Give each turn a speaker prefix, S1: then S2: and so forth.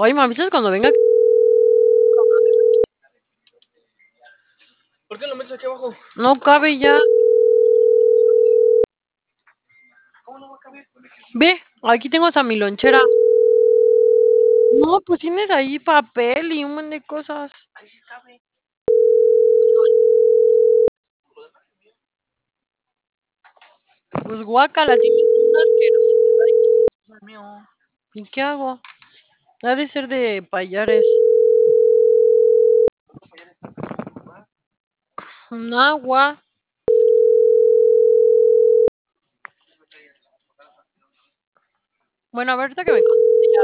S1: Oye, ¿me avisas cuando venga?
S2: ¿Por qué lo metes aquí abajo?
S1: No cabe ya.
S2: ¿Cómo no va a caber?
S1: Ve, aquí tengo hasta mi lonchera. No, pues tienes ahí papel y un montón de cosas.
S2: Ahí sí cabe.
S1: Pues guácala, tienes un asquerosidad aquí.
S2: No es mío.
S1: ¿Y qué hago? Ha de ser de payares. Un agua. Bueno, a ver, ahorita que me conteste ya.